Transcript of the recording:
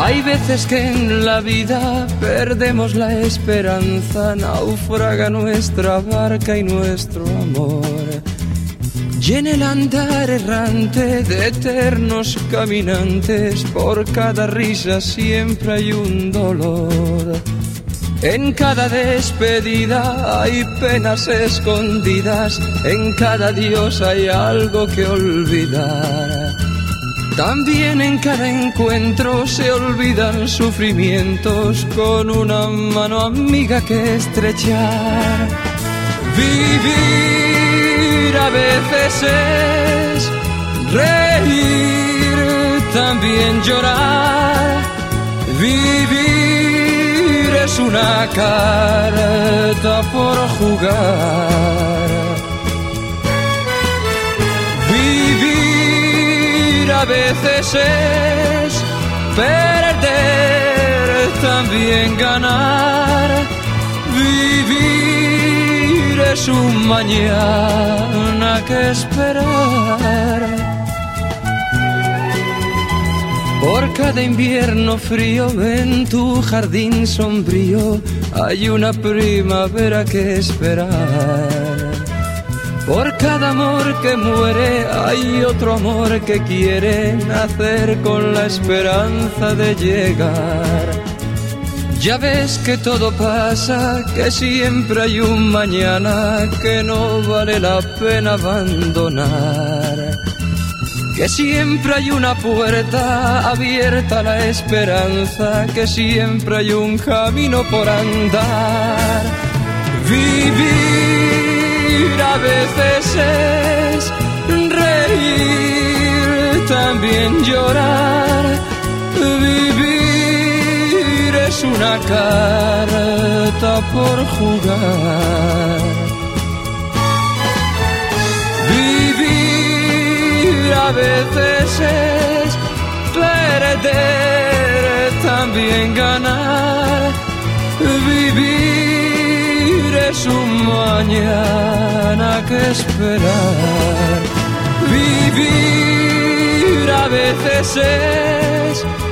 Hay veces que en la vida perdemos la esperanza, naufraga nuestra barca y nuestro amor. Y en el andar errante de eternos caminantes, por cada risa siempre hay un dolor. En cada despedida hay penas escondidas, en cada adiós hay algo que olvidar. También en cada encuentro se olvidan sufrimientos, con una mano amiga que estrechar. Vivir a veces es reír, también llorar. Vivir es una carta por jugar. Vivir a veces es perder, también ganar. Vivir es un mañana que esperar. Por cada invierno frío en tu jardín sombrío hay una primavera que esperar. Por cada amor que muere hay otro amor que quiere nacer con la esperanza de llegar. Ya ves que todo pasa, que siempre hay un mañana que no vale la pena abandonar. Que siempre hay una puerta abierta a la esperanza, que siempre hay un camino por andar. Vivir a veces es reír, también llorar. Vivir es una carta por jugar. A veces es perder, también ganar. Vivir es un mañana que esperar. Vivir a veces es